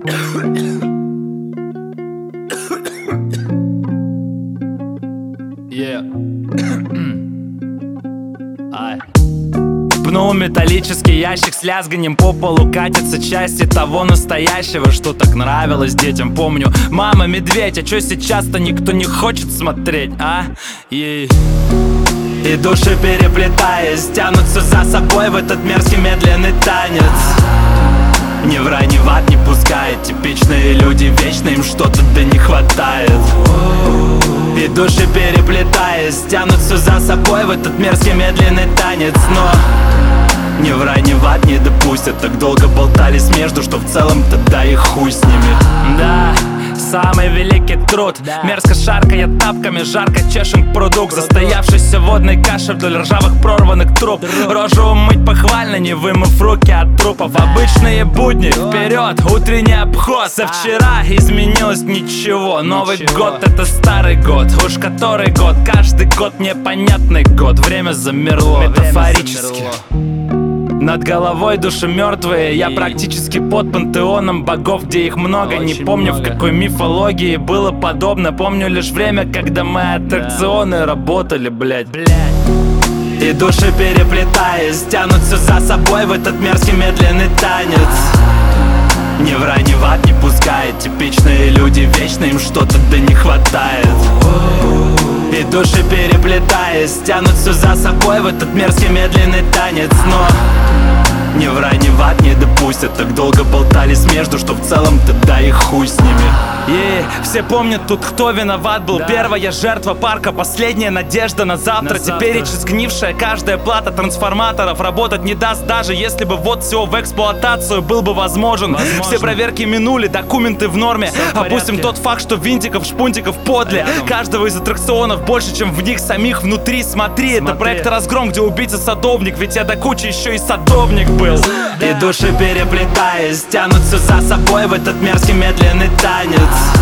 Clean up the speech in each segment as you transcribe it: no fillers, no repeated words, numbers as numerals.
Пнул металлический ящик, с лязганьем по полу катятся части того настоящего, что так нравилось детям. Помню, мама медведь, а чё сейчас-то никто не хочет смотреть, а? И души, переплетаясь, тянутся за собой в этот мерзкий медленный танец. Ни в рай, ни в ад не пускает. Типичные люди, вечно им что-то да не хватает. И души, переплетаясь, тянутся за собой в этот мерзкий медленный танец. Но ни в рай, ни в ад не допустят. Так долго болтались между, что в целом-то да и хуй с ними. Да, самый великий труд. Мерзко шаркая тапками, жарко чешем к пруду, к застоявшейся водной каше вдоль ржавых прорванных труб. Рожу умыть похвально, не вымыв руки от трупов. Обычные будни, вперед, утренний обход. Со вчера изменилось ничего. Новый год — это старый год. Уж который год, каждый год непонятный год. Время замерло, метафорически. Над головой души мертвые. Я практически под пантеоном богов, где их много. Не помню, в какой мифологии было подобно. Помню лишь время, когда мы аттракционы работали, блядь. И души, переплетаясь, тянутся за собой в этот мерзкий медленный танец. Ни в рай, ни в ад не пускает. Типичные люди, вечно им что-то да не хватает. И души, переплетаясь, тянутся за собой в этот мерзкий медленный танец. Но ни в рай, ни в ад не допустят. Так долго болтались между, что в целом-то да и хуй с ними. И все помнят тут, кто виноват был. Первая жертва парка, последняя надежда на завтра. Теперь речь сгнившая, каждая плата трансформаторов работать не даст, даже если бы вот все в эксплуатацию был бы возможен. Все проверки минули, документы в норме. Опустим тот факт, что винтиков, шпунтиков подле. Каждого из аттракционов больше, чем в них самих внутри. Смотри, это проект «Разгром», где убийца садовник. Ведь я до кучи еще и садовник был. И души, переплетаясь, тянутся за собой в этот мерзкий медленный танец.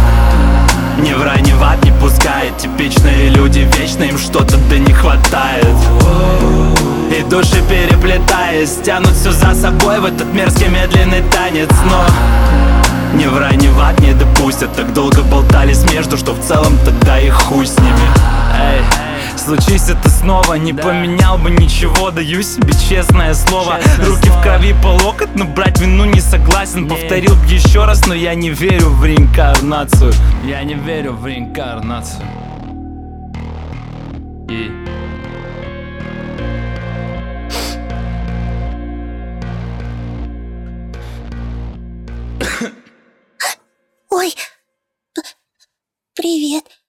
Ни в рай, ни в ад не пускает. Типичные люди, вечно им что-то да не хватает. И души, переплетаясь, тянутся за собой в этот мерзкий медленный танец. Но ни в рай, ни в ад не допустят. Так долго болтались между, что в целом-то да и хуй с ними. Эй, случись это снова, не поменял бы ничего, даю себе честное слово. Руки в крови по локоть, но брать вину не согласен. Повторил б еще раз, но я не верю в реинкарнацию. Я не верю в реинкарнацию. Ой, привет.